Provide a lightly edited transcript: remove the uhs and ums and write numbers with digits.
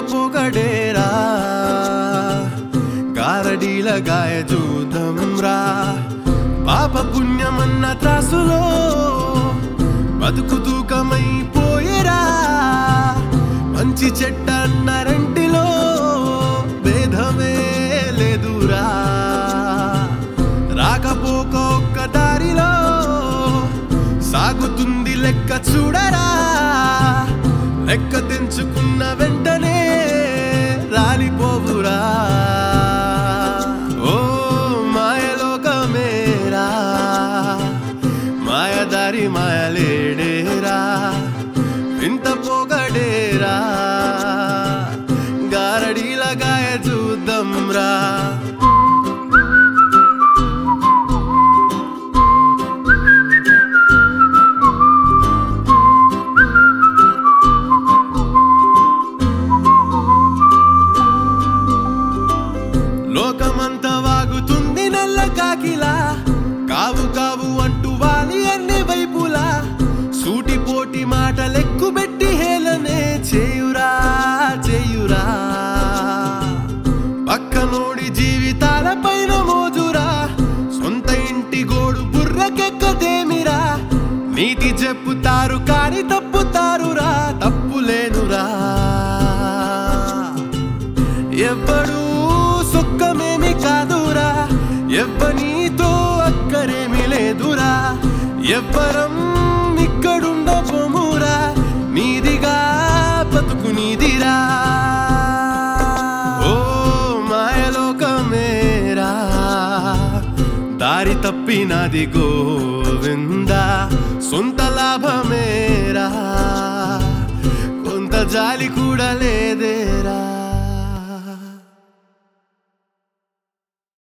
పొగడేరా గారడీల గాయ చూద్దాంరా పాప పుణ్యమన్న త్రాసులో బతుకు తూకమైపోయేరా మంచి చెడ్డ అన్న రెంటిలో భేదమే లేదురా రాకపోక ఒక్క దారిలో సాగుతుంది లెక్క చూడరా లెక్క తెంచుకున్న వెంటనే రాలిపోవురా ఓ మాయలోకమేరా మాయదారి మాయలేడేరా ఇంత పొగడేరా గారడీల గాయ చూద్దాంరా లోకమంతా వాగుతుంది నల్ల కాకిలా కావు కావు అంటూ వాలి అన్ని వైపులా సూటిపోటి మాటలెక్కుబెట్టి హేళనే చేయురా చేయురా పక్కనోడి జీవితాల పైన మోజురా సొంత ఇంటి గోడు బుర్రకెక్కదేమిరా నీతి చెప్పుతారు కాని తప్పుతారురా తప్పులేనురా ఎవ్వడు సుఖమేమి కాదురా ఎవ్వనీతో అక్కరేమి లేదురా ఎవ్వరం ఇక్కడుండబోమురా నీదిగా బతుకు నీదిరా ఓ మాయలోకమేరా దారి తప్పినది గోవిందా సొంత లాభమేరా కొంత జాలి కూడా లే